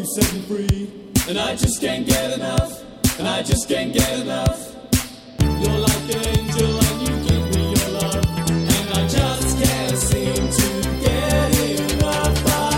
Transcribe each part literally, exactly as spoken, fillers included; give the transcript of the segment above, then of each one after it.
you set me free. And I just can't get enough, and I just can't get enough. You're like an angel and you give me your love, and I just can't seem to get enough.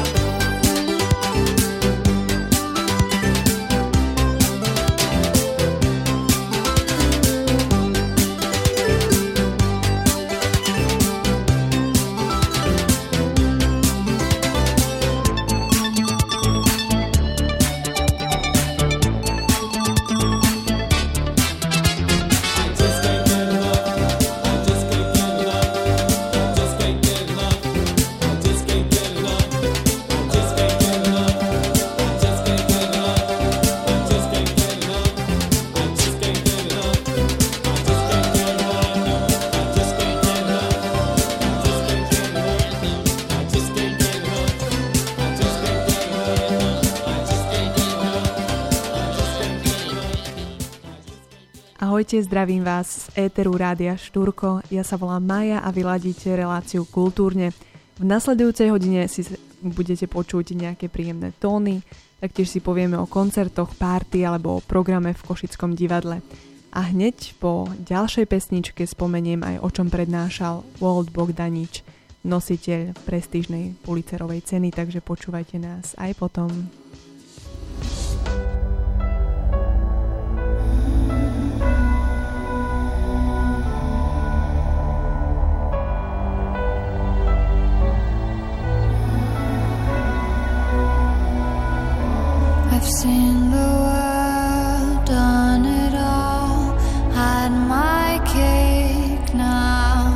Ahojte, zdravím vás z éteru Rádia Štúrko. Ja sa volám Maja a vy ladíte reláciu Kultúrne. V nasledujúcej hodine si budete počuť nejaké príjemné tóny, taktiež si povieme o koncertoch, párty alebo o programe v Košickom divadle. A hneď po ďalšej pesničke spomeniem aj o čom prednášal Walt Bogdanič, nositeľ prestížnej Pulitzerovej ceny, takže počúvajte nás aj potom. I've seen the world, done it all, had my cake now.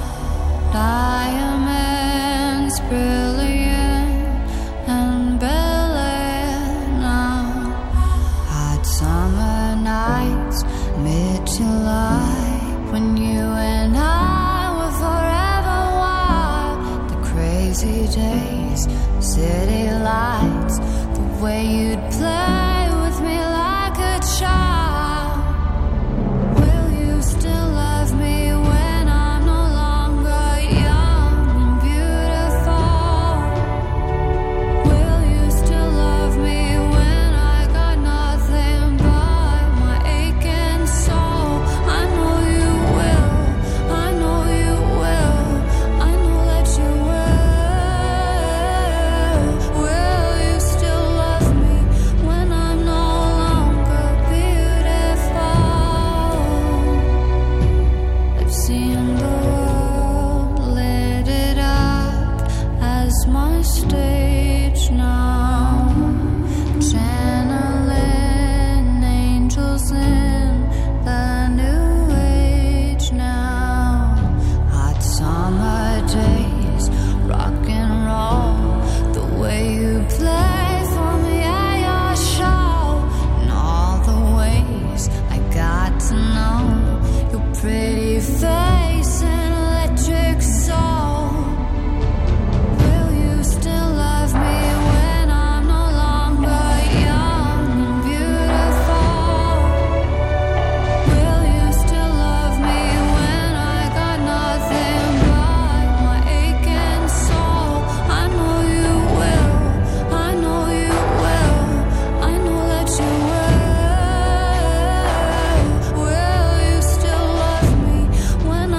Diamonds brilliant and brilliant now. Hot summer nights, mid-July, when you and I were forever wild. The crazy days, city lights, the way you'd play with me like a child. Will you still love me when I'm no longer young and beautiful? Will you still love me when I got nothing but my aching soul? I know you will, I know you will, I know that you will. Will you still love me when I'm no longer beautiful? I've seen the world, lit it up as my stage now, channeling angels in the new age now. Hot summer days, rock and roll, the way you play for me at your show, and all the ways I got to know your pretty face and electric soul. Will you still love me when I'm no longer young and beautiful? Will you still love me when I got nothing but my aching soul? I know you will, I know you will, I know that you will. Will you still love me when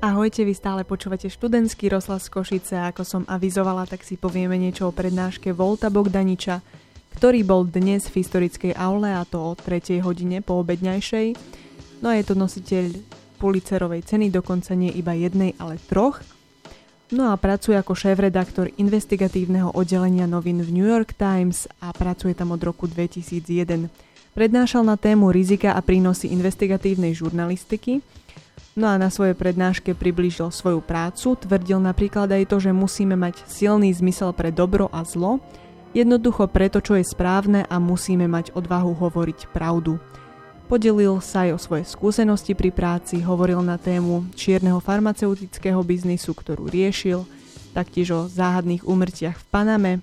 Ahojte, vy stále počúvate študentský rozhlas Košice a ako som avizovala, tak si povieme niečo o prednáške Volta Bogdaniča, ktorý bol dnes v historickej aule a to o tretej hodine po obedňajšej. No a je to nositeľ Pulitzerovej ceny, dokonca nie iba jednej, ale troch. No a pracuje ako šéfredaktor investigatívneho oddelenia novín v New York Times a pracuje tam od roku dvetisícjeden. Prednášal na tému rizika a prínosy investigatívnej žurnalistiky. No a na svojej prednáške priblížil svoju prácu, tvrdil napríklad aj to, že musíme mať silný zmysel pre dobro a zlo, jednoducho preto, čo je správne a musíme mať odvahu hovoriť pravdu. Podelil sa aj o svoje skúsenosti pri práci, hovoril na tému čierneho farmaceutického biznisu, ktorú riešil, taktiež o záhadných úmrtiach v Paname.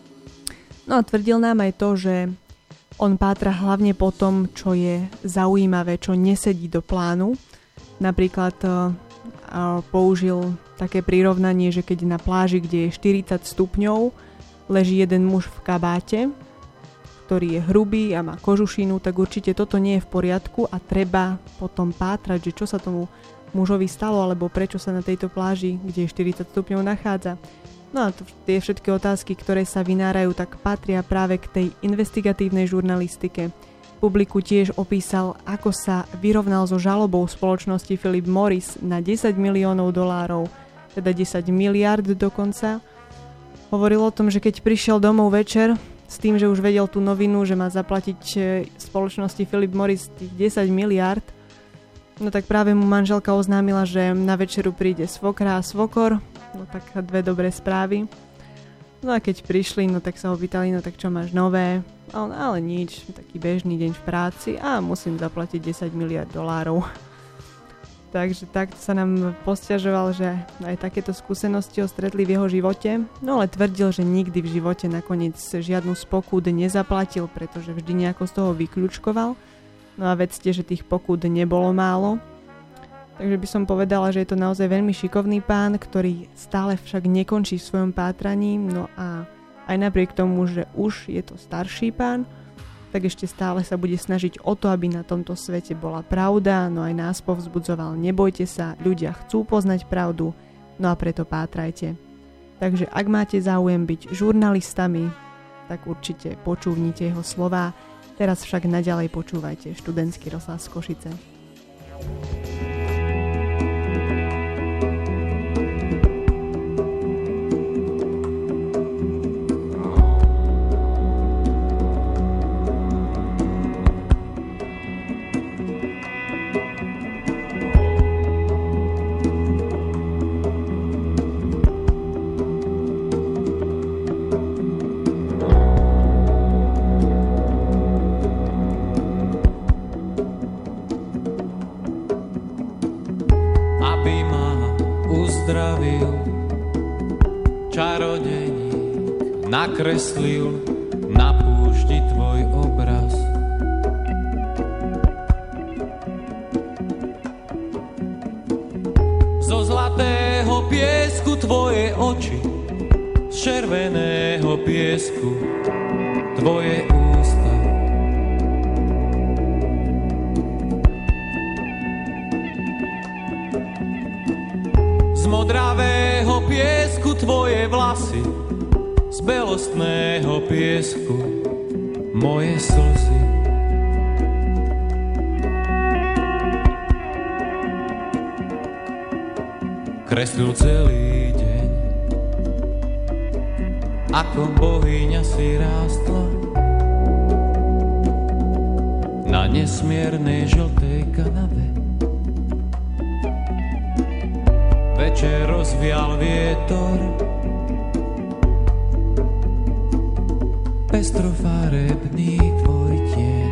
No a tvrdil nám aj to, že on pátra hlavne po tom, čo je zaujímavé, čo nesedí do plánu. Napríklad uh, uh, použil také prirovnanie, že keď na pláži, kde je štyridsať stupňov, leží jeden muž v kabáte, ktorý je hrubý a má kožušinu, tak určite toto nie je v poriadku a treba potom pátrať, že čo sa tomu mužovi stalo, alebo prečo sa na tejto pláži, kde je štyridsať stupňov, nachádza. No a to, tie všetky otázky, ktoré sa vynárajú, tak patria práve k tej investigatívnej žurnalistike. Publiku tiež opísal, ako sa vyrovnal so žalobou spoločnosti Philip Morris na desať miliónov dolárov, teda desať miliárd dokonca. Hovoril o tom, že keď prišiel domov večer s tým, že už vedel tú novinu, že má zaplatiť spoločnosti Philip Morris tých desať miliárd, no tak práve mu manželka oznámila, že na večeru príde svokra a svokor, no tak dve dobré správy. No a keď prišli, no tak sa ho pýtali, no tak čo máš nové? A on, ale nič, taký bežný deň v práci a musím zaplatiť desať miliárd dolárov. Takže takto sa nám posťažoval, že aj takéto skúsenosti ho stretli v jeho živote, no ale tvrdil, že nikdy v živote nakoniec žiadnu spokút nezaplatil, pretože vždy nejako z toho vykľúčkoval. No a vedzte, že tých pokút nebolo málo. Takže by som povedala, že je to naozaj veľmi šikovný pán, ktorý stále však nekončí v svojom pátraní, no a aj napriek tomu, že už je to starší pán, tak ešte stále sa bude snažiť o to, aby na tomto svete bola pravda, no aj nás povzbudzoval, nebojte sa, ľudia chcú poznať pravdu, no a preto pátrajte. Takže ak máte záujem byť žurnalistami, tak určite počúvnite jeho slová, teraz však naďalej počúvajte študentský rozhlas Košice. Nakreslil na púšti tvoj obraz. Zo zlatého piesku tvoje oči, z červeného piesku tvoje ústa. Z modravého piesku tvoje vlasy, z belostného piesku moje slzy. Kreslil celý deň, ako bohyňa si rástla na nesmiernej žltej kanave. Večer rozvial vietor, pestrofarebný tvoj tieň.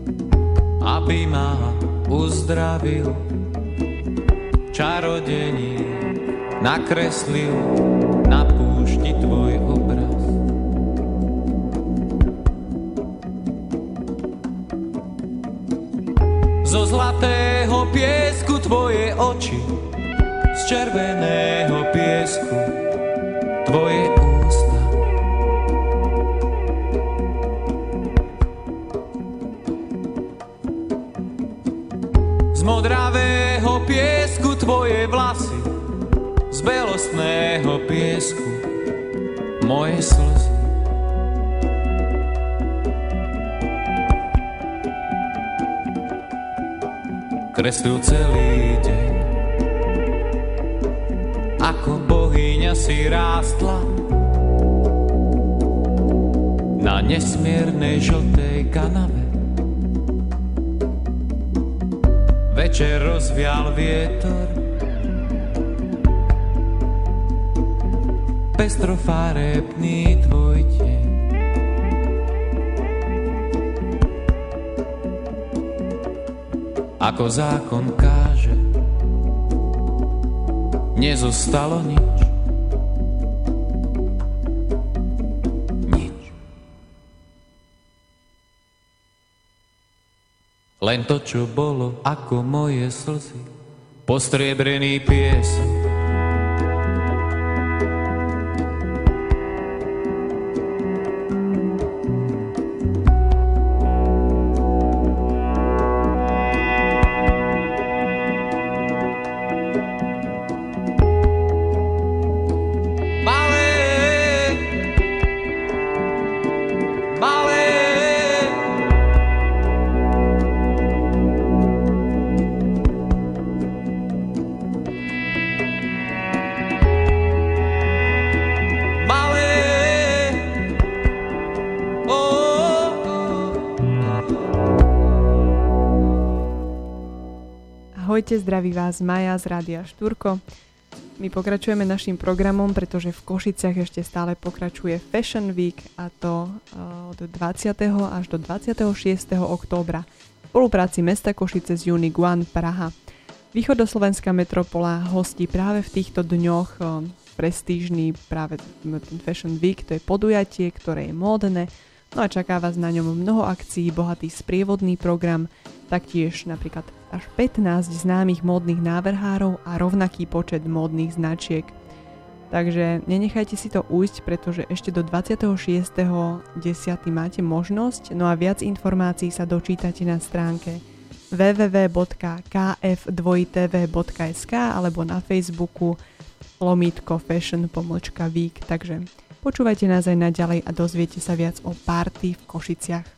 Aby ma uzdravil čarodení nakreslil na púšti tvoj obraz. Zo zlatého piesku tvoje oči, z červeného piesku tvoje ústa. Z modravého piesku tvoje vlasy, z belostného piesku moje slzy. Kreslil celý deň, ako bohyňa si rástla na nesmiernej žltej kanave. Večer rozvial vietor, pestrofarebný tvoj tieň. Ako zákon káže, nezostalo nič. Nič. Len to, čo bolo ako moje slzy, postriebrený piesok. Ahojte, zdraví vás Maja z Rádia Štúrko. My pokračujeme našim programom, pretože v Košiciach ešte stále pokračuje Fashion Week, a to od dvadsiateho až do dvadsiateho šiesteho októbra v spolupráci mesta Košice s Unique One Praha. Východoslovenská metropola hostí práve v týchto dňoch prestížny práve ten Fashion Week, to je podujatie, ktoré je módne, no a čaká vás na ňom mnoho akcií, bohatý sprievodný program, taktiež napríklad až pätnásť známych módnych návrhárov a rovnaký počet módnych značiek. Takže nenechajte si to ujsť, pretože ešte do dvadsiateho šiesteho októbra máte možnosť, no a viac informácií sa dočítate na stránke w w w bodka k f dva t v bodka es ka alebo na Facebooku lomítko fashion pomlčka week. Takže počúvajte nás aj naďalej a dozviete sa viac o party v Košiciach.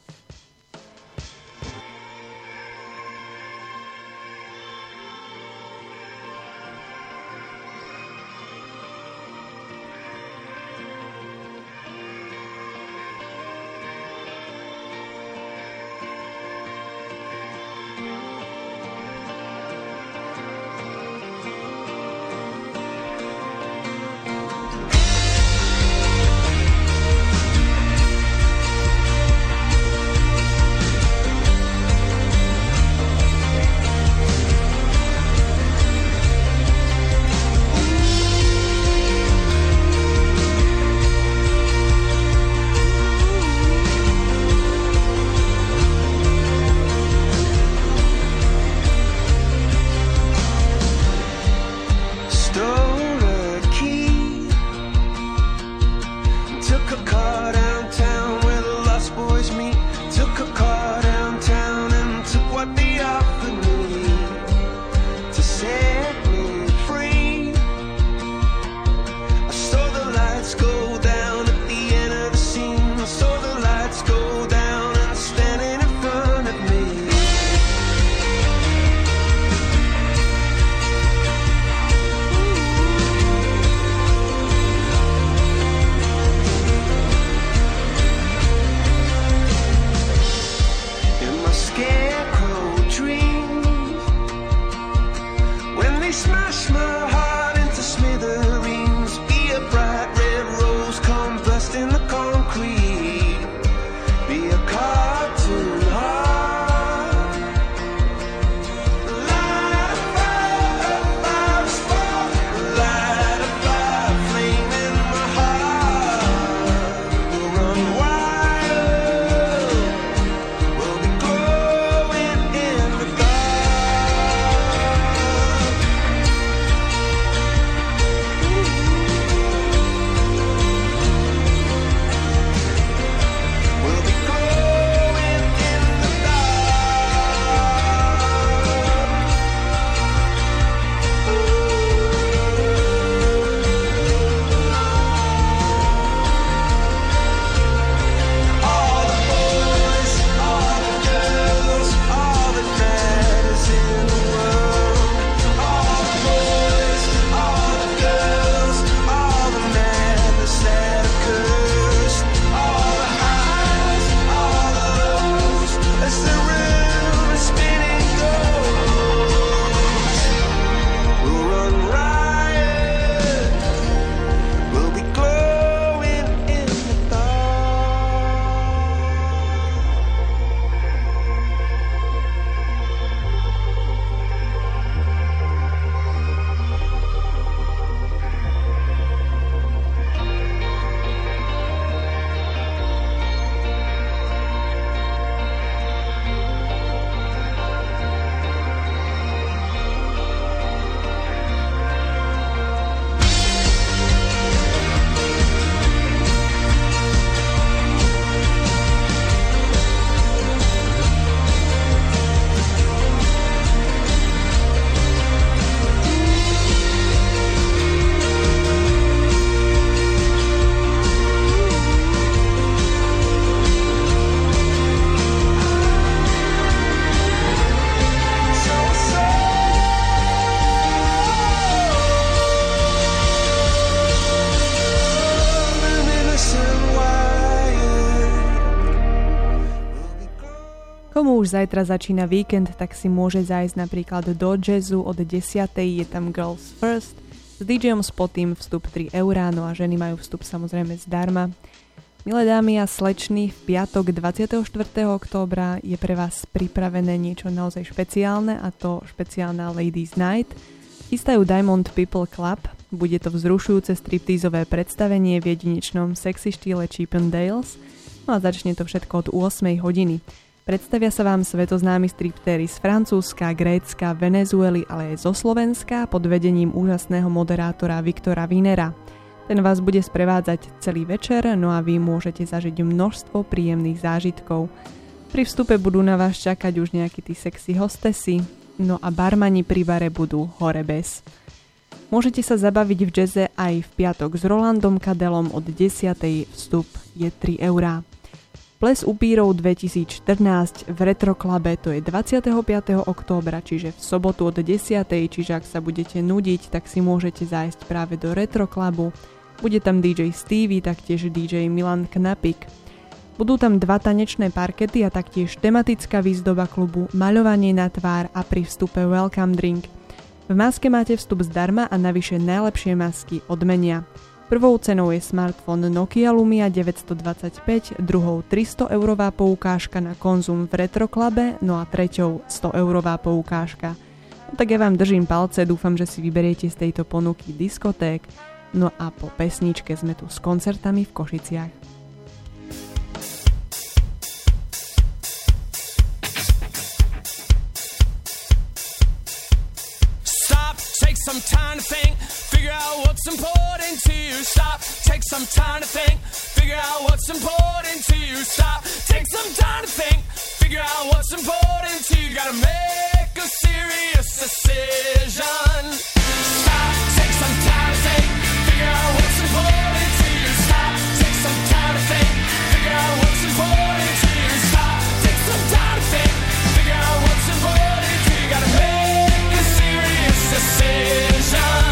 Komu už zajtra začína víkend, tak si môže zájsť napríklad do jazzu od desiatej, je tam Girls First, s DJom Spotym vstup tri eurá, no a ženy majú vstup samozrejme zdarma. Milé dámy a slečny, v piatok dvadsiateho štvrtého októbra je pre vás pripravené niečo naozaj špeciálne, a to špeciálna Ladies Night. Chystajú Diamond People Club, bude to vzrušujúce striptízové predstavenie v jedinečnom sexy štýle Chippendales, no a začne to všetko od ôsmej hodiny. Predstavia sa vám svetoznámi striptéri z Francúzska, Grécka, Venezuely, ale aj zo Slovenska pod vedením úžasného moderátora Viktora Winera. Ten vás bude sprevádzať celý večer, no a vy môžete zažiť množstvo príjemných zážitkov. Pri vstupe budú na vás čakať už nejakí tí sexy hostesy, no a barmani pri bare budú hore bez. Môžete sa zabaviť v jazze aj v piatok s Rolandom Kadelom od desiatej, vstup je tri eurá. Ples upírov dvetisícštrnásť v Retro Clube, to je dvadsiateho piateho októbra, čiže v sobotu od desiatej, čiže ak sa budete nudiť, tak si môžete zájsť práve do Retro Clubu. Bude tam dý džej Stevie, taktiež dý džej Milan Knapik. Budú tam dva tanečné parkety a taktiež tematická výzdoba klubu, maľovanie na tvár a pri vstupe welcome drink. V maske máte vstup zdarma a navyše najlepšie masky odmenia. Prvou cenou je smartfón Nokia Lumia deväťstodvadsaťpäť, druhou tristo eurová poukážka na konzum v Retro Clube, no a treťou sto eurová poukážka. No tak ja vám držím palce, dúfam, že si vyberiete z tejto ponuky diskoték, no a po pesničke sme tu s koncertami v Košiciach. Stop, take some time to think. Figure out what's important to you. Stop, take some time to think. Figure out what's important to you. Stop, take some time to think. Figure out what's important to you. Gotta make a serious decision. Stop, take some time to think. Figure out what's important to you. Stop, take some time to think. Figure out what's important to you. Stop, take some time to think. Figure out what's important to you. Gotta make a serious decision.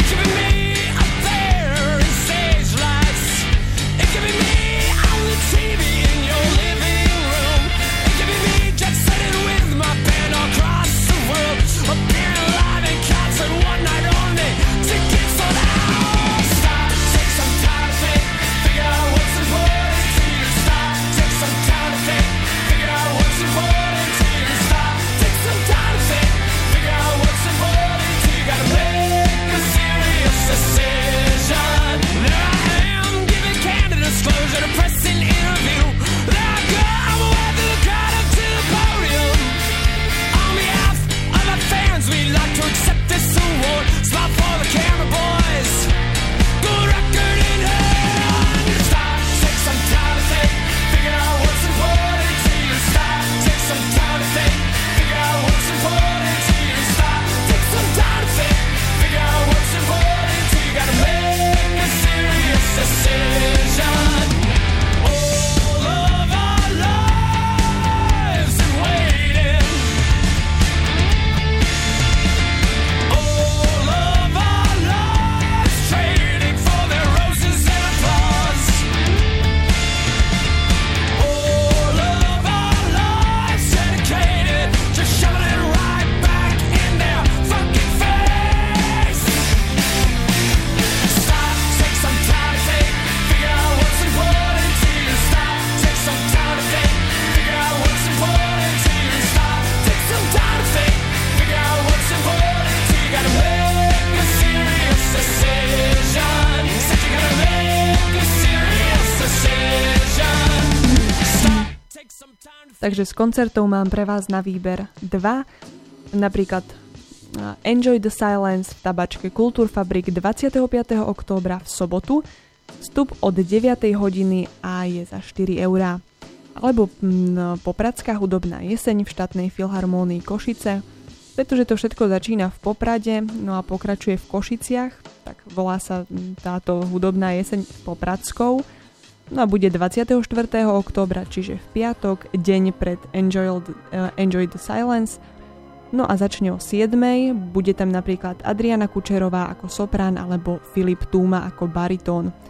Takže z koncertov mám pre vás na výber dva, napríklad Enjoy the Silence v tabačke Kultúrfabrik dvadsiateho piateho októbra v sobotu, vstup od deviatej hodiny a je za štyri eurá. Alebo m, Popradská hudobná jeseň v štátnej filharmónii Košice, pretože to všetko začína v Poprade, no a pokračuje v Košiciach, tak volá sa táto hudobná jeseň Popradskou. No a bude dvadsiateho štvrtého októbra, čiže v piatok, deň pred Enjoy, uh, Enjoy the Silence. No a začne o siedmej, bude tam napríklad Adriana Kučerová ako soprán alebo Filip Túma ako baritón.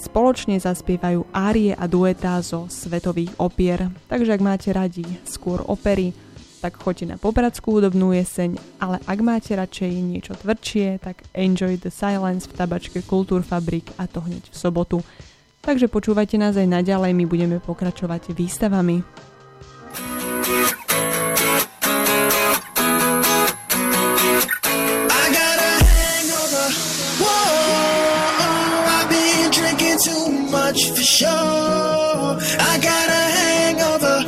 Spoločne zaspievajú árie a duetá zo svetových opier, takže ak máte radi skôr opery, tak choďte na popradskú hudobnú jeseň, ale ak máte radšej niečo tvrdšie, tak Enjoy the Silence v tabačke Kultúrfabrik, a to hneď v sobotu. Takže počúvajte nás aj naďalej, my budeme pokračovať výstavami. For sure, I got a hangover.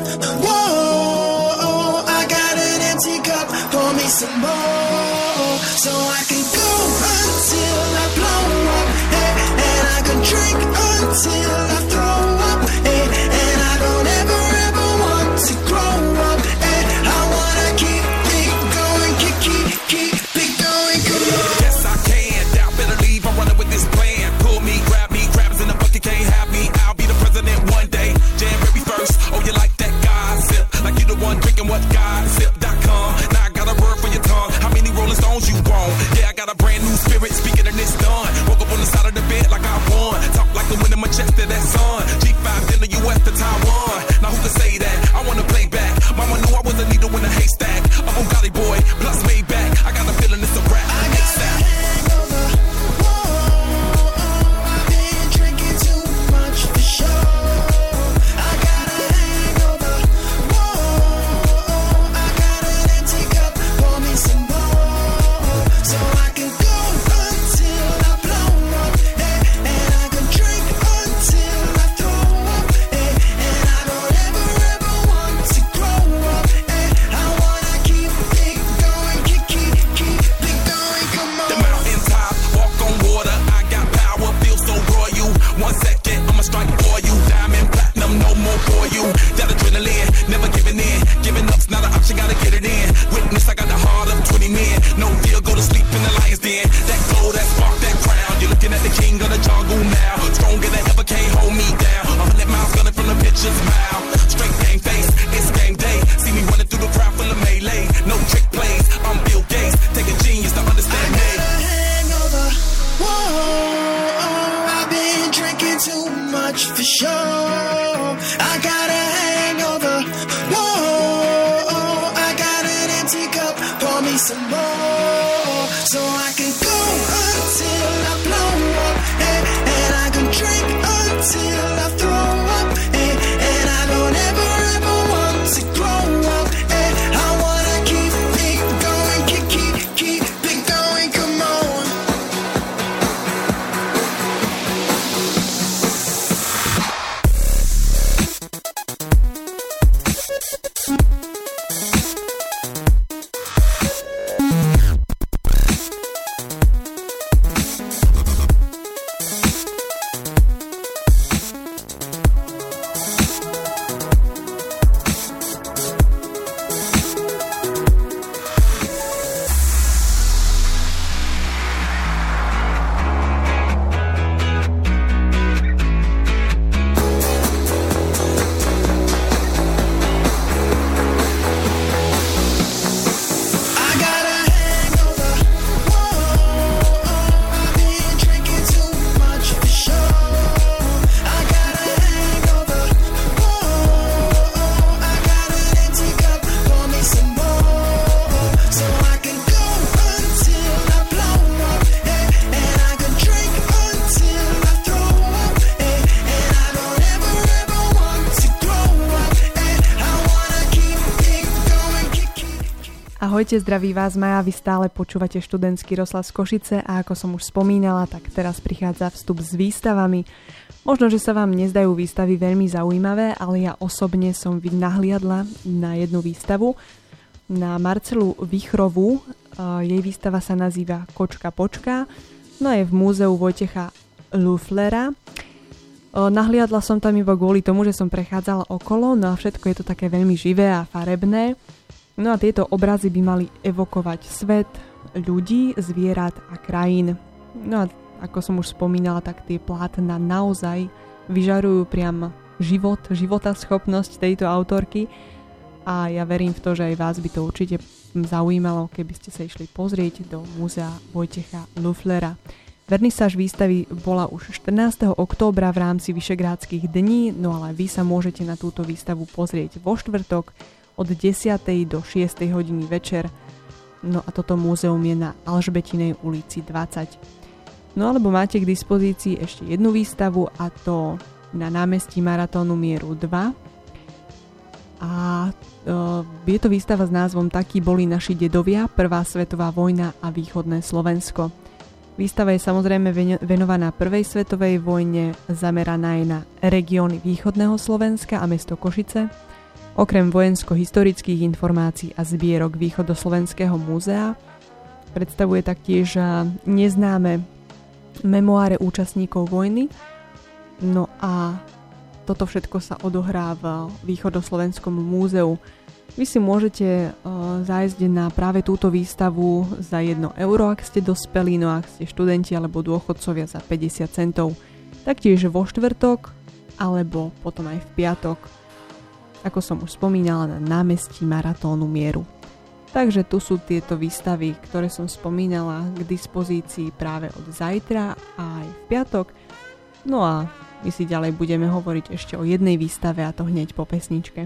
Whoa, I got an empty cup. Pour me some more, so I can go until I blow up, hey, and I can drink until I throw up, hey, and I don't ever ever want to grow up, hey, I wanna keep it going, keep keep keep it going. Come on. Yes, I can. Doubt better leave. I'm running with this plan. Pull me, grab me, grabs in the bucket, can't have me. I'll be the president one day. January first. Oh, you like that gossip? Like you the one drinking what gossip dot com. Now I got a word for your tongue. How many Rolling Stones you want? Yeah, I got a brand new spirit. Speaking of this done. Woke up on the side of the bed like I won. Talk like the wind in my chest to that sun. G five in the U S to Taiwan. Now who can say that? I wanna play back. Mama knew I was a needle in a haystack. A Bugatti boy plus Maybach. I got a feeling it's a rap. I got a hangover. Whoa, I've been drinking too much for sure. I got a hangover. Whoa, I got an empty cup. Pour me some more, so I can go until I blow up, hey, and I can drink until I throw up, hey, and I don't ever ever want to grow up, hey, I wanna keep it going, keep keep keep it going. Come on. The mountain top, walk on water. I got power, feel so royal. One second, I'ma strike for you. Diamond, platinum, no more for you. That adrenaline, never giving in. Giving up's not an option, gotta get it in. Witness, I got the heart of twenty men. No deal, go to sleep in the lion's den. That glow, that spark, that crown. You're looking at the king of the jungle now. Stronger than ever, can't hold me down. A hundred miles gunning from the pitcher's mouth. Straight game face, it's game day. See me running through the crowd full of melee. No trick plays, I'm Bill Gates. Take a genius to understand me. I got a hangover. Whoa, I've been drinking too much for sure. I got a hangover. Whoa, I got an empty cup. Pour me some more, so I can go until I blow up, hey, and I can drink until I throw up, hey, and I don't ever ever want to grow up, hey, I wanna keep it going, keep keep keep it going. Come on. Ahojte, zdraví vás Maja, vy stále počúvate študentský rozhlas Košice a ako som už spomínala, tak teraz prichádza vstup s výstavami. Možno, že sa vám nezdajú výstavy veľmi zaujímavé, ale ja osobne som nahliadla na jednu výstavu, na Marcelu Vichrovú. Jej výstava sa nazýva Kočka počká, no je v múzeu Vojtecha Luflera. Nahliadla som tam iba kvôli tomu, že som prechádzala okolo, no a všetko je to také veľmi živé a farebné. No a tieto obrazy by mali evokovať svet, ľudí, zvierat a krajín. No a ako som už spomínala, tak tie plátna naozaj vyžarujú priam život, životaschopnosť tejto autorky a ja verím v to, že aj vás by to určite zaujímalo, keby ste sa išli pozrieť do múzea Vojtecha Luflera. Vernisáž výstavy bola už štrnásteho októbra v rámci Vyšegrádskych dní, no ale vy sa môžete na túto výstavu pozrieť vo štvrtok od desiatej do šiestej hodiny večer. No a toto múzeum je na Alžbetinej ulici dvadsať. No alebo máte k dispozícii ešte jednu výstavu, a to na námestí Maratónu Mieru dva. A e, je to výstava s názvom Takí boli naši dedovia, Prvá svetová vojna a východné Slovensko. Výstava je samozrejme venovaná Prvej svetovej vojne, zameraná je na regióny východného Slovenska a mesto Košice. Okrem vojensko-historických informácií a zbierok Východoslovenského múzea predstavuje taktiež neznáme memoáre účastníkov vojny. No a toto všetko sa odohrá v Východoslovenskom múzeu. Vy si môžete uh, zájsť na práve túto výstavu za jedno euro, ak ste dospelí, no ak ste študenti alebo dôchodcovia za päťdesiat centov. Taktiež vo štvrtok alebo potom aj v piatok, ako som už spomínala, na námestí Maratónu Mieru. Takže tu sú tieto výstavy, ktoré som spomínala, k dispozícii práve od zajtra a aj v piatok. No a my si ďalej budeme hovoriť ešte o jednej výstave, a to hneď po pesničke.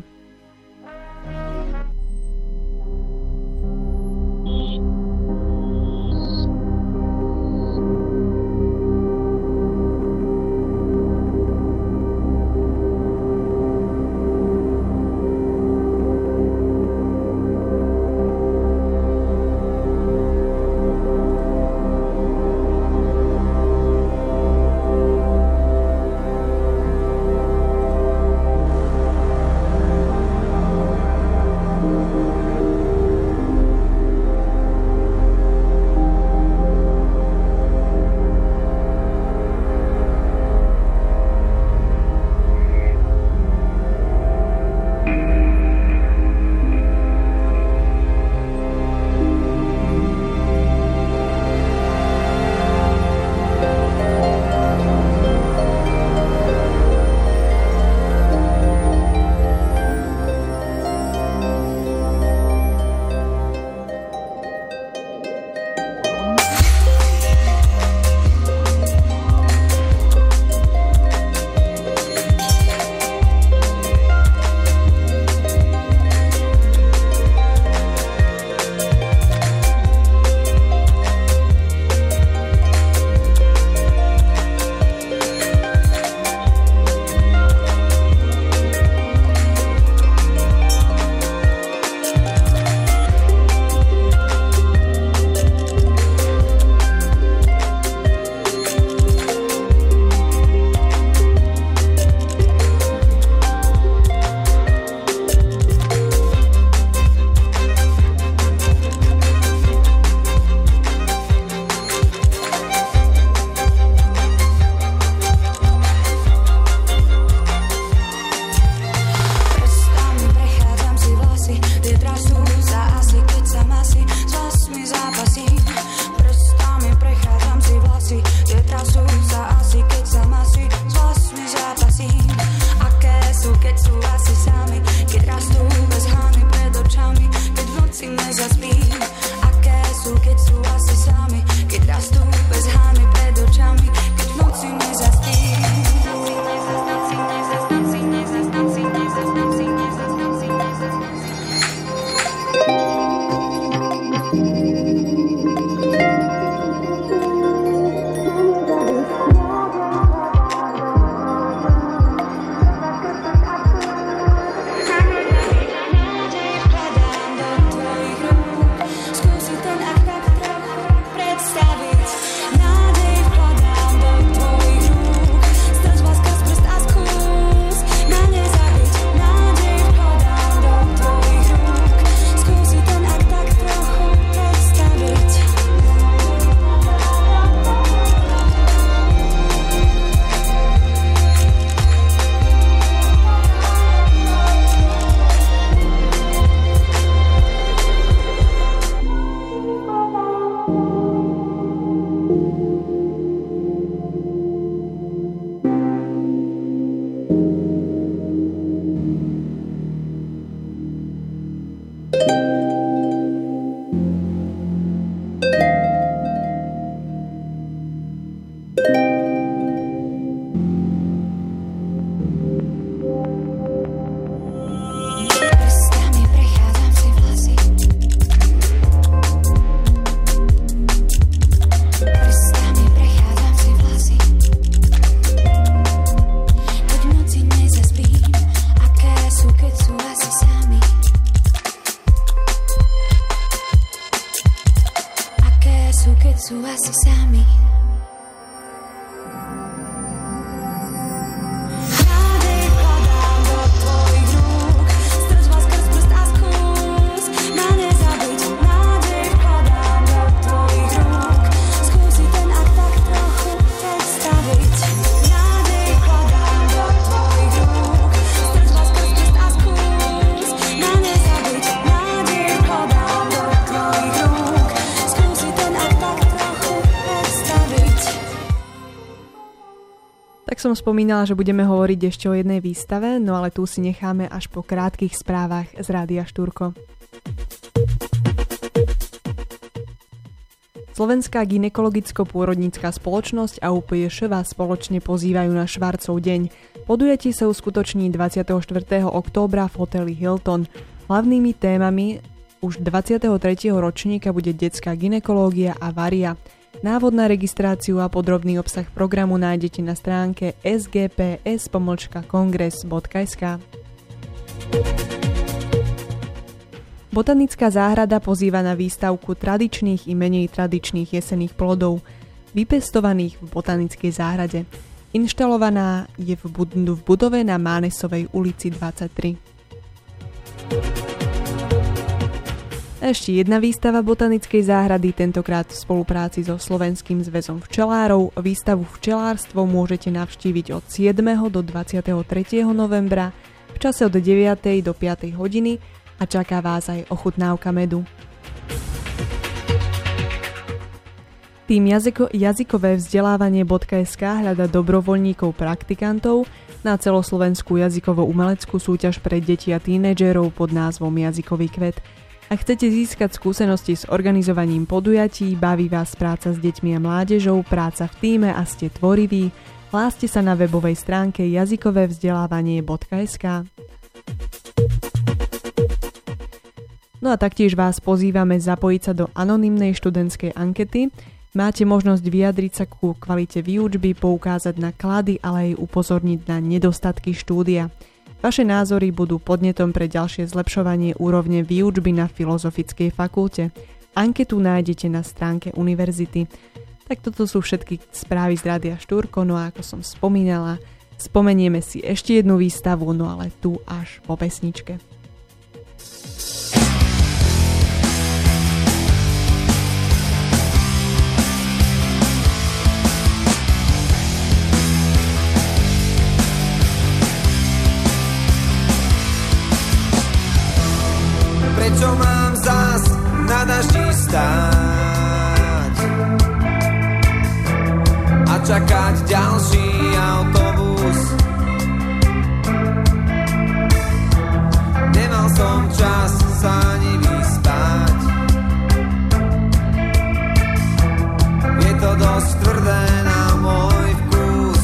Tak som spomínala, že budeme hovoriť ešte o jednej výstave, no ale tu si necháme až po krátkych správach z Rádia Štúrko. Slovenská gynekologicko-pôrodnícka spoločnosť a ú pé š vás spoločne pozývajú na Švarcov deň. Podujatie sa uskutoční dvadsiateho štvrtého októbra v hoteli Hilton. Hlavnými témami už dvadsiateho tretieho ročníka bude detská gynekológia a varia. Návod na registráciu a podrobný obsah programu nájdete na stránke es gé pé es pomlčka kongres bodka es ká. Botanická záhrada pozýva na výstavku tradičných i menej tradičných jesenných plodov, vypestovaných v botanickej záhrade. Inštalovaná je v, bud- v budove na Mánesovej ulici dvadsaťtri. Ešte jedna výstava botanickej záhrady, tentokrát v spolupráci so Slovenským zväzom včelárov. Výstavu Včelárstvo môžete navštíviť od siedmeho do dvadsiateho tretieho novembra v čase od deviatej do piatej hodiny a čaká vás aj ochutnávka medu. Tým jazyko, jazykové vzdelávanie.sk hľada dobrovoľníkov praktikantov na celoslovenskú jazykovo-umeleckú súťaž pre deti a tínedžerov pod názvom Jazykový kvet. Ak chcete získať skúsenosti s organizovaním podujatí, baví vás práca s deťmi a mládežou, práca v tíme a ste tvoriví, hláste sa na webovej stránke jazykové vzdelávanie bodka es ká. No a taktiež vás pozývame zapojiť sa do anonymnej študentskej ankety. Máte možnosť vyjadriť sa ku kvalite výučby, poukázať na klady, ale aj upozorniť na nedostatky štúdia. Vaše názory budú podnetom pre ďalšie zlepšovanie úrovne výučby na Filozofickej fakulte. Anketu nájdete na stránke univerzity. Tak toto sú všetky správy z Rádia Štúrko, no a ako som spomínala, spomenieme si ešte jednu výstavu, no ale tu až po pesničke. Prečo mám zás na daždi stáť a čakať ďalší autobus? Nemal som čas sa ani vyspať. Je to dosť tvrdé na môj vkus.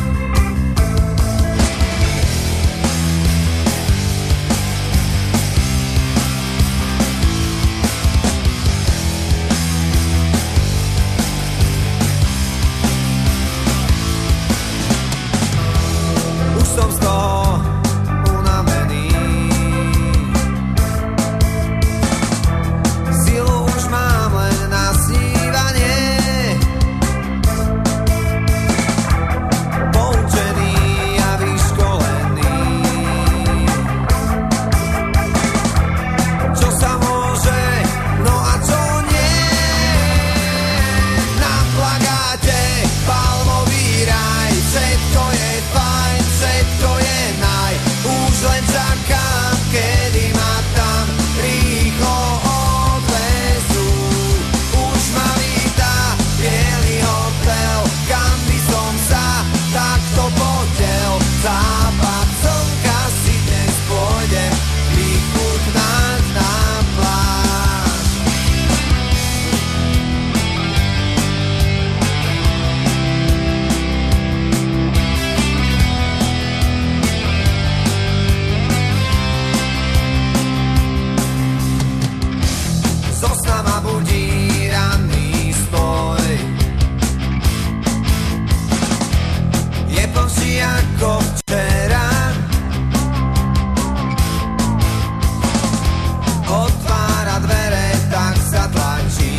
Som z toho unavený. Silu už mám len na snívanie. Poučený a vyškolený. Čo sa môže, no a čo nie? Na plagáte palmový raj. Všetko je fajn, všetko je naj. Už len čakám, kedy ma tam rýchlo odvezú. Už ma vítá bielý hotel, kam by som sa takto potel. Západ slnka si dnes pôjdem vychutnať na pláž. Zo sna ma budí ranný stoj. Je plnší ako včera. Otvára dvere, tak sa tlačí.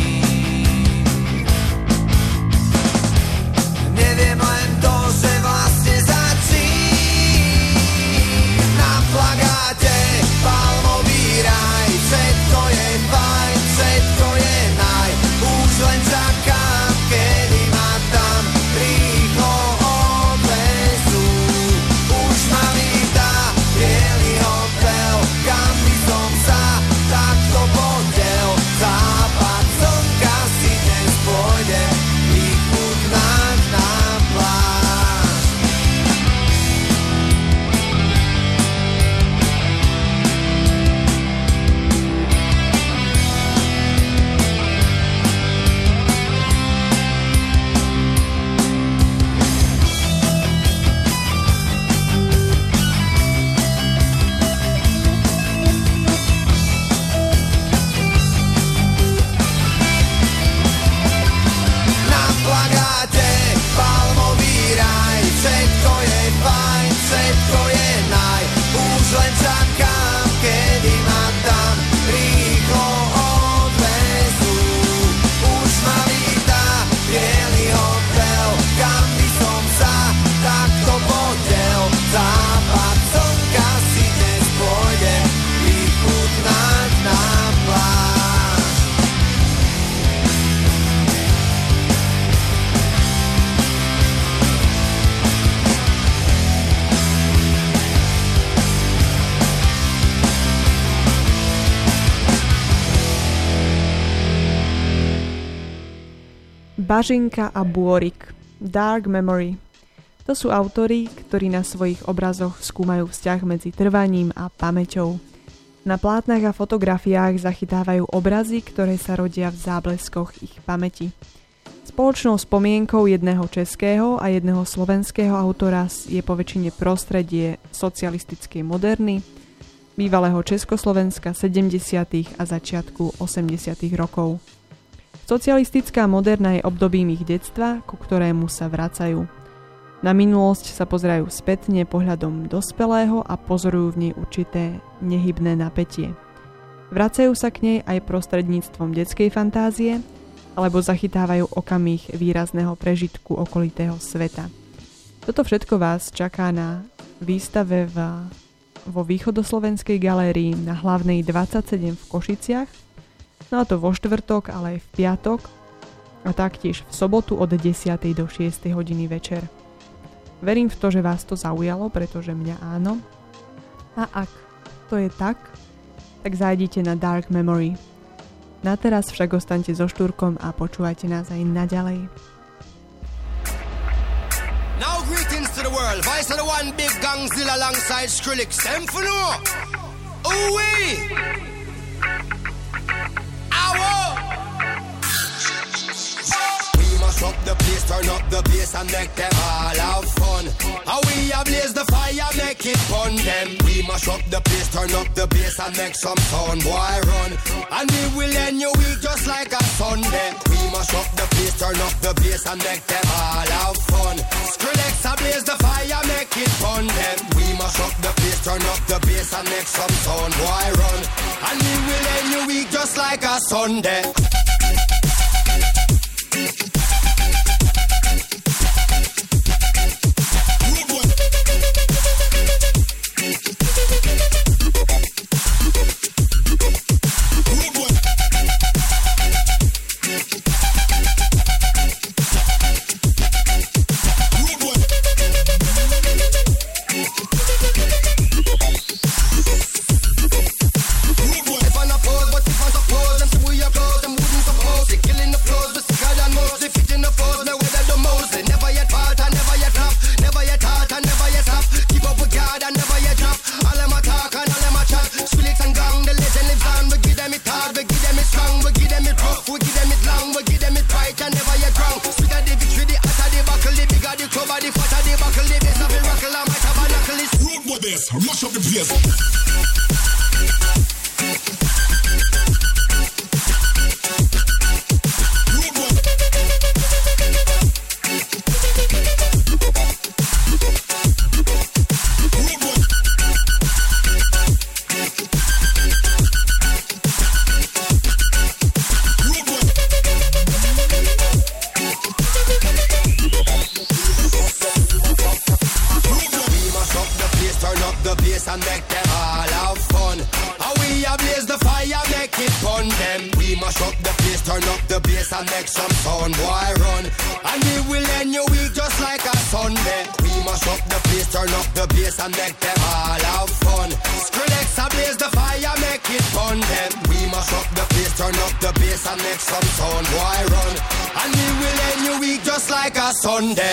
Neviem len to, že vlastne začín. Na plagáte palmový raj. Všetko je fajn, všetko je naj. Už len čakám, kedy ma tam rýchlo odvezú. Už Bažinka a Bôrik, Dark Memory. To sú autori, ktorí na svojich obrazoch skúmajú vzťah medzi trvaním a pamäťou. Na plátnach a fotografiách zachytávajú obrazy, ktoré sa rodia v zábleskoch ich pamäti. Spoločnou spomienkou jedného českého a jedného slovenského autora je poväčšine prostredie socialistickej moderny, bývalého Československa sedemdesiatych a začiatku osemdesiatych rokov. Socialistická moderna je obdobím ich detstva, ku ktorému sa vracajú. Na minulosť sa pozerajú spätne pohľadom dospelého a pozorujú v nej určité nehybné napätie. Vracajú sa k nej aj prostredníctvom detskej fantázie, alebo zachytávajú okamih výrazného prežitku okolitého sveta. Toto všetko vás čaká na výstave v, vo východoslovenskej galérii na Hlavnej dvadsaťsedem v Košiciach, no a to vo štvrtok, ale aj v piatok a taktiež v sobotu od desiatej do šiestej hodiny večer. Verím v to, že vás to zaujalo, pretože mňa áno. A ak to je tak, tak zajdite na Dark Memory. Na teraz však ostaňte so Štúrkom a počúvajte nás aj naďalej. Now greetings to the world. Vice of the one big gangzilla alongside Skrillex. Them for no. Ooh-wee. Ow. Mash up the place, turn up the bass and make them all have fun. How we ablaze the fire, make it fun them. We mash up the place, turn up the bass and make some sound, boy run. And we will end your week just like a Sunday. We mash up the place, turn up the bass and make them all have fun. Skrillex ablaze the fire, make it fun them. We mash up the place, turn up the bass and make some sound, boy run. And we will end your week just like a Sunday. Mash up the place. And make them all have fun. How we ablaze the fire, make it fun them. We mash up the place, turn up the bass and make some sound, boy run. And we will end your week just like a Sunday. We mash up the place, turn up the bass and make them all have fun. Skrillex ablaze the fire, make it fun them. We mash up the place, turn up the bass and make some sound, boy run. And we will end your week just like a Sunday.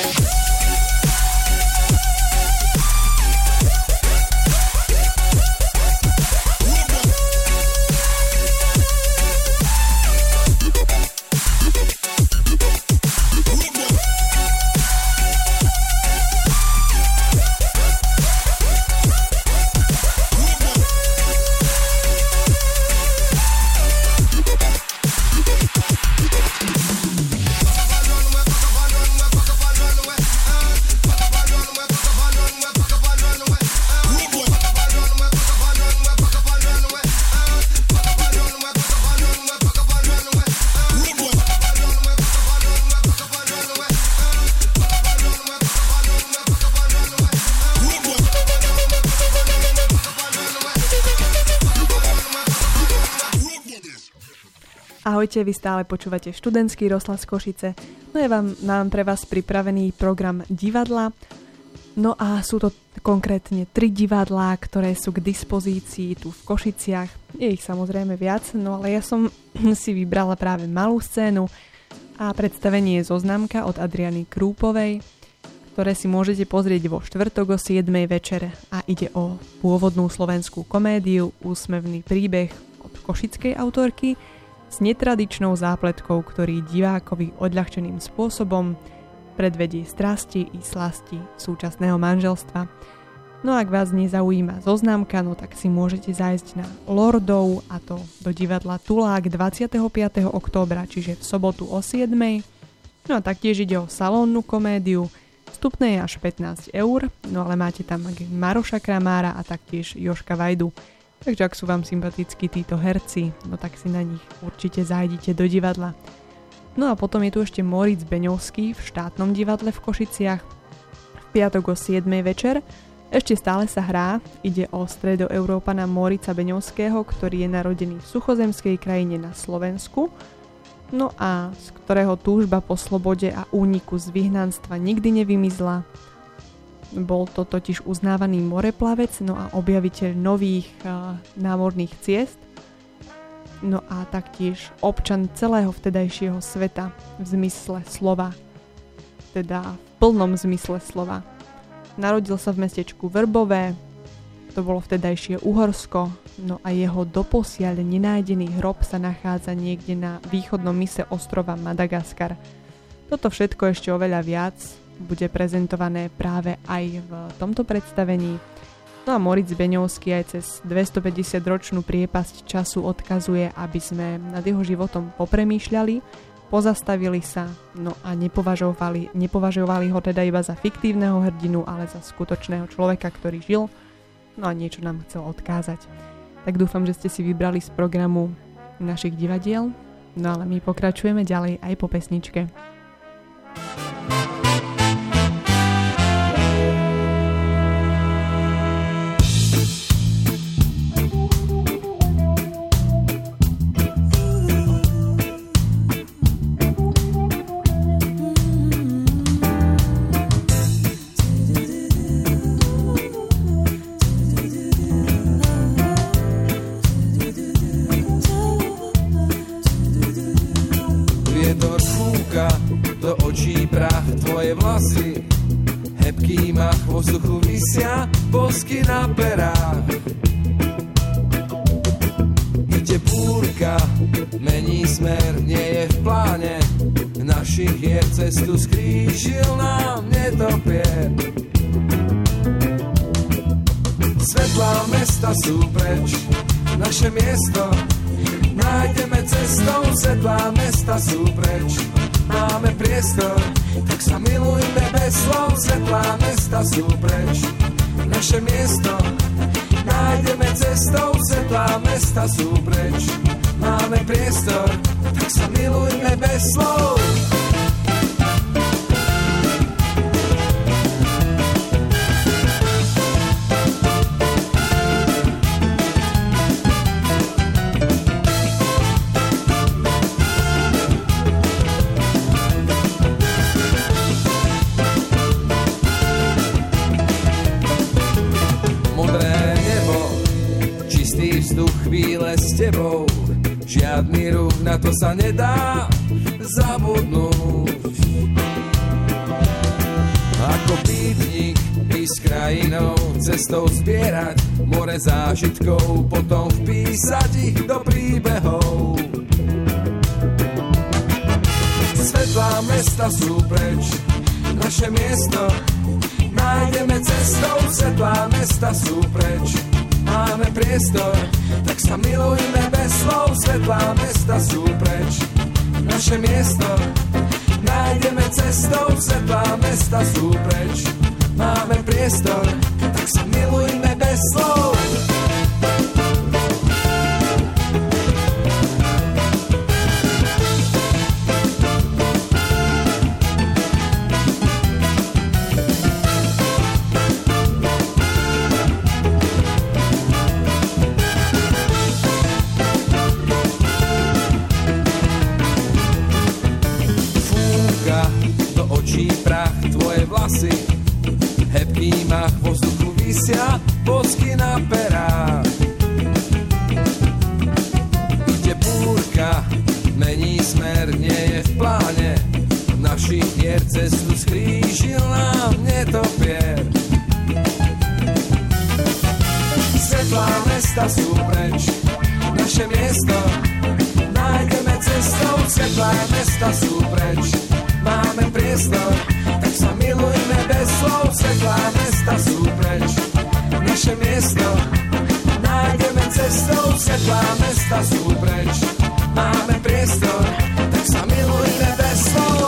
Ahojte, vy stále počúvate študentský rozhlas Košice. No ja vám, mám pre vás pripravený program divadla. No a sú to konkrétne tri divadlá, ktoré sú k dispozícii tu v Košiciach. Je ich samozrejme viac, no ale ja som si vybrala práve malú scénu. a predstavenie je Zoznamka od Adriany Krúpovej, ktoré si môžete pozrieť vo štvrtok o siedmej večer a ide o pôvodnú slovenskú komédiu, úsmevný príbeh od košickej autorky s netradičnou zápletkou, ktorý divákovi odľahčeným spôsobom predvedie strasti i slasti súčasného manželstva. No ak vás nezaujíma Zoznamka, no tak si môžete zájsť na Lordov, a to do divadla Tulák dvadsiateho piateho októbra, čiže v sobotu o siedmej. No a taktiež ide o salónnu komédiu, vstupné je až pätnásť eur, no ale máte tam Maroša Kramára a taktiež Jožka Vajdu. Takže ak sú vám sympatickí títo herci, no tak si na nich určite zájdite do divadla. No a potom je tu ešte Moritz Beňovský v štátnom divadle v Košiciach v piatok o siedmej večer. Ešte stále sa hrá, ide o stredoeurópana Moritza Beňovského, ktorý je narodený v suchozemskej krajine na Slovensku, no a z ktorého túžba po slobode a úniku z vyhnanstva nikdy nevymizla. Bol to totiž uznávaný moreplavec, no a objaviteľ nových uh, námorných ciest, no a taktiež občan celého vtedajšieho sveta v zmysle slova, teda v plnom zmysle slova. Narodil sa v mestečku Vrbové, to bolo vtedajšie Uhorsko, no a jeho doposiaľ nenájdený hrob sa nachádza niekde na východnom myse ostrova Madagaskar. Toto všetko ešte oveľa viac bude prezentované práve aj v tomto predstavení. No a Moritz Beňovský aj cez dvestopäťdesiatročnú priepasť času odkazuje, aby sme nad jeho životom popremýšľali, pozastavili sa, no a nepovažovali, nepovažovali ho teda iba za fiktívneho hrdinu, ale za skutočného človeka, ktorý žil, no a niečo nám chcel odkázať. Tak dúfam, že ste si vybrali z programu našich divadiel, no ale my pokračujeme ďalej aj po pesničke. Tvoje vlasy, hebký mach vo vzduchu visia, bosky na perách. Ide búrka, mení smer, nie je v pláne, našich hier cestu skrížil nám netopier. Svetlá mesta sú preč, naše miesto nájdeme cestou, svetlá mesta sú preč. Máme priestor, tak sa milujme bez slov, svetlá mesta sú preč. Naše miesto nájdeme cestou, svetlá mesta sú preč. Máme priestor, tak sa milujme bez slov. Chvíle s tebou, žiadny ruch, na to sa nedá zabudnúť. Ako pýtnik ísť krajinou, cestou zbierať more zážitkov, potom vpísať ich do príbehov. Svetlá mesta sú preč, naše miesto nájdeme cestou, svetlá mesta sú preč. Máme priestor, tak sa milujme bez slov, svetlá mesta sú preč. Naše miesto nájdeme cestou, svetlá mesta sú preč. Máme priestor, tak sa milujme bez slov. Hebký mach vo vzduchu visia, bosky na perách. Ide búrka, mení smer, nie je v pláne, uši hier cestu skrížil nám netopier. Svetlá mesta sú preč, naše miesto nájdeme cestou. Svetlá mesta sú preč, máme priestor, tak sa milujme bez slov. Svetlá mesta sú preč, naše miesto nájdeme cestou. Svetlá mesta sú preč, máme priestor, tak sa milujme bez slov.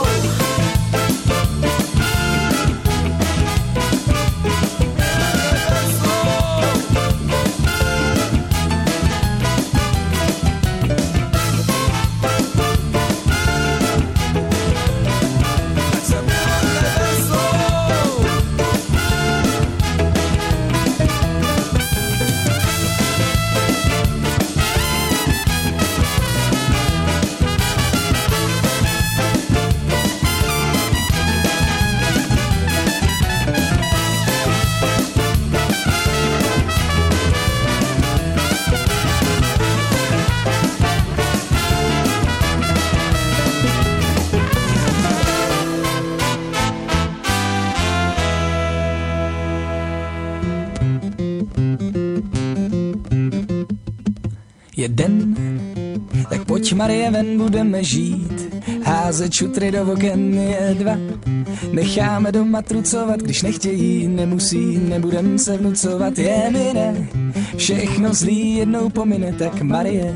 Je den, tak pojď Marie ven, budeme žít. Házet šutry do oken je dva. Necháme doma trucovat, když nechtějí, nemusí, nebudem se vnucovat. Je mi ne, všechno zlý jednou pomine, tak Marie,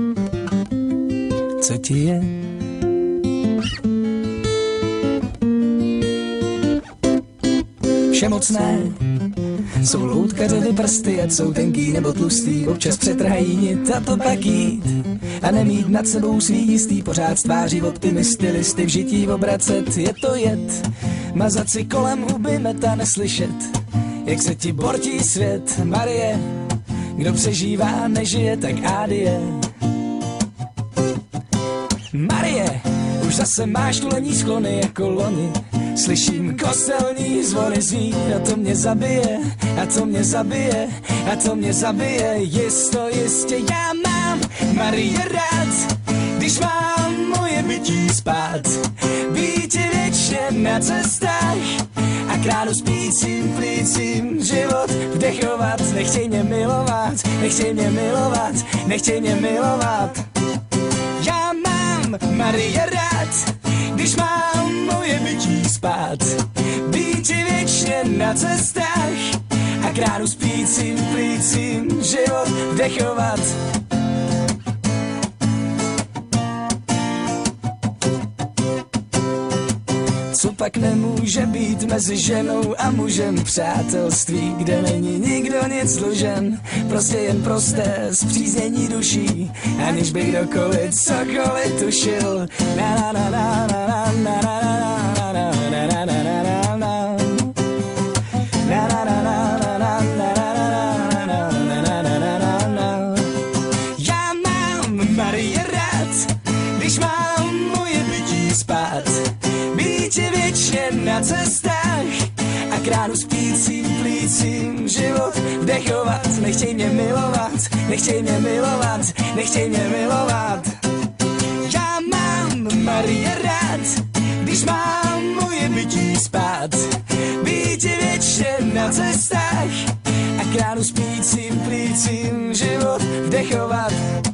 co ti je? Všemocné jsou loutkařovy prsty, ať jsou tenký nebo tlustý, občas přetrhají nit a to pak jít. A nemít nad sebou svý jistý, pořád stváří optimisty, listy v žití obracet, je to jed. Mazat si kolem huby, meta neslyšet, jak se ti bortí svět. Marie, kdo přežívá, nežije, tak ádie. Marie, už zase máš tulení sklony jako loni. Slyším kostelní zvony znít a to mě zabije, a to mě zabije, a to mě zabije. Jisto, jistě já mám Marie rád, když mám moje bytí spát. Být věčně na cestách a kránu spícím plícím život vdechovat. Nechtěj mě milovat, nechtěj mě milovat, nechtěj mě milovat. Já mám Marie rád, když mám moje bytí spát. Být věčně na cestách a kránu spícím plícím život vdechovat. Co pak nemůže být mezi ženou a mužem? Přátelství, kde není nikdo nic dlužen, prostě jen prosté zpříznění duší, aniž by kdokoliv cokoliv tušil. Na na na na na na na na na na na na na na. Na na na na na na na na na na na. Já mám Marie rád, když mám moje bytí spát. Být je věčně na cestách a kránu spícím plícím život vdechovat. Nechtěj mě milovat, nechtěj mě milovat, nechtěj mě milovat. Já mám Marie rád, když mám moje bytí spát. Být je věčně na cestách a kránu spícím plícím život vdechovat.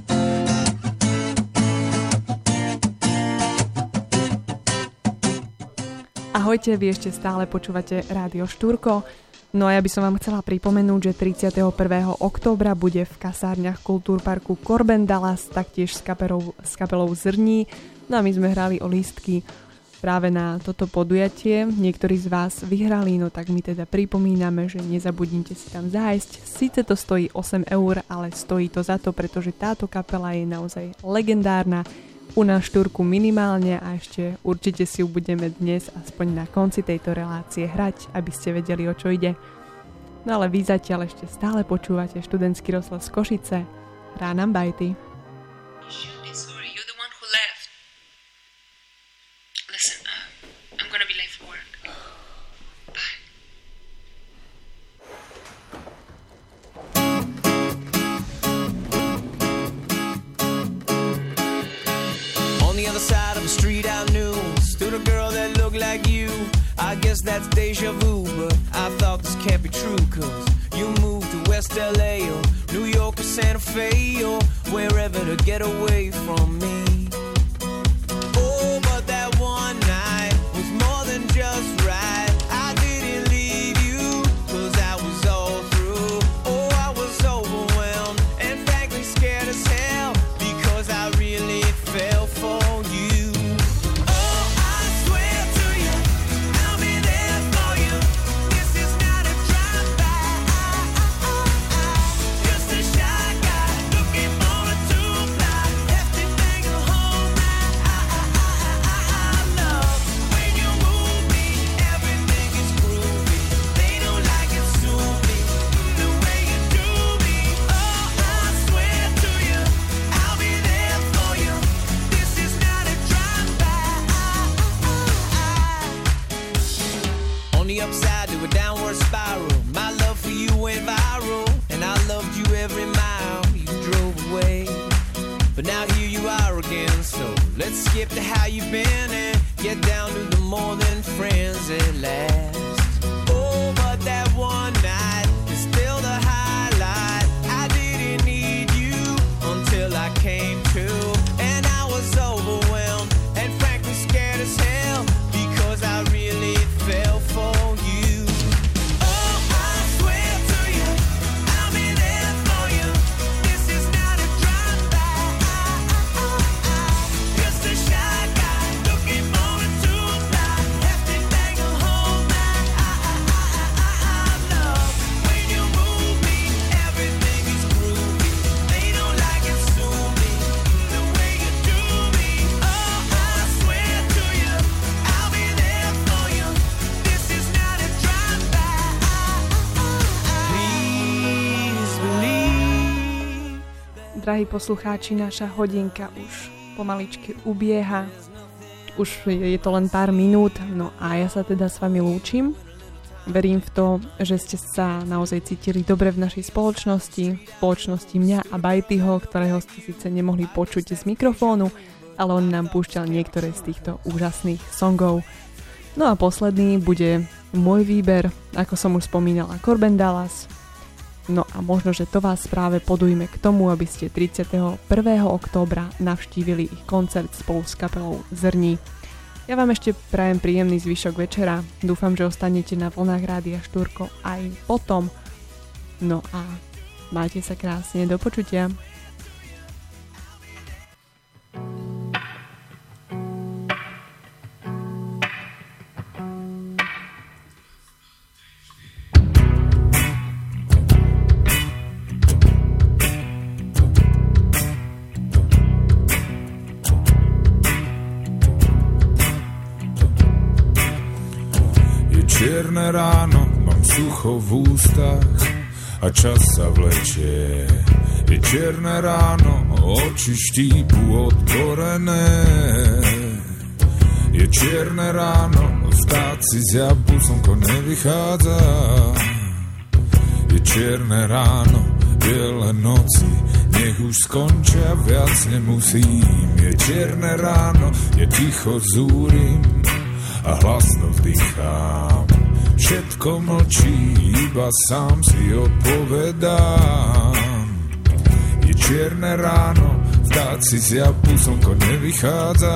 Ahojte, vy ešte stále počúvate Rádio Štúrko. No a ja by som vám chcela pripomenúť, že tridsiateho prvého októbra bude v kasárniach Kultúrparku Korben Dallas, taktiež s kapelou, s kapelou Zrní. No a my sme hrali o lístky práve na toto podujatie. Niektorí z vás vyhrali, no tak my teda pripomíname, že nezabudnite si tam zájsť. Sice to stojí osem eur, ale stojí to za to, pretože táto kapela je naozaj legendárna. U nás Štúrku minimálne a ešte určite si ju budeme dnes aspoň na konci tejto relácie hrať, aby ste vedeli, o čo ide. No ale vy zatiaľ ešte stále počúvate študentský rozhlas Košice. Hrá nám Bajty. Sorry, you're the one who left. Listen, uh, I'm gonna be late for work. Bye. On the other side of the street I knew stood a girl that looked guess that's deja vu, but I thought this can't be true, cause you moved to West L A or New York or Santa Fe or wherever to get away from me. Oh, but that one night was more than just right. I didn't leave you, cause I was all through. Oh, I was overwhelmed and frankly scared as hell, because I really fell for you. Oh, I swear to you, I'll be there for you. This is not a drive-by. Just a shy guy looking for a two-fly. Hefty thing of home I love. When you move me, everything is groovy. They don't like it, sue me, the way you do me. Oh, I swear to you, I'll be there for you. This is not a drive-by. On the upside to a downward spiral, my love for you went viral, and I loved you every mile you drove away. But now here you are again, so let's skip to how you've been and get down to the more than friends at last. Oh, but that one night is still the highlight. I didn't need you until I came to, and I was overwhelmed and frankly scared as hell, because I really fell for you. Oh, I swear to you, I'll be there for you. This is not a drive-by. Just a shy guy looking for a two-fly. Hefty thing of home I love. When you move me, everything is groovy. They don't like it, sue me, the way you do me. Oh, I swear to you, I'll be there for you. This is not a drive-by. Please believe. Drahí poslucháči, naša hodinka už pomaličky ubieha. Už je to len pár minút, no a ja sa teda s vami lúčim. Verím v to, že ste sa naozaj cítili dobre v našej spoločnosti, v spoločnosti mňa a Bajtyho, ktorého ste síce nemohli počuť z mikrofónu, ale on nám púšťal niektoré z týchto úžasných songov. No a posledný bude môj výber, ako som už spomínala, Corbin Dallas. No a možno, že to vás práve podujme k tomu, aby ste tridsiateho prvého októbra navštívili ich koncert spolu s kapelou Zrní. Ja vám ešte prajem príjemný zvyšok večera. Dúfam, že ostanete na vlnách Rádia Štúrko aj potom. No a majte sa krásne, do počutia. Čierne ráno, mám sucho v ústach a čas sa vlečie. Je čierne ráno, oči štípu otvorené. Je čierne ráno, vstáť si z jabu, slnko nevychádza. Je čierne ráno, biele noci, nech už skončia, viac nemusím. Je čierne ráno, je ticho, zúrim a hlasno vdychám. Všetko mlčí, iba sám si odpovedám. Je čierne ráno, vtáť si z jabu, slnko nevychádza.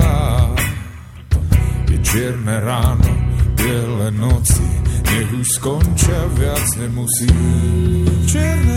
Je čierne ráno, biele noci, nech už skončia, viac nemusím. Čierne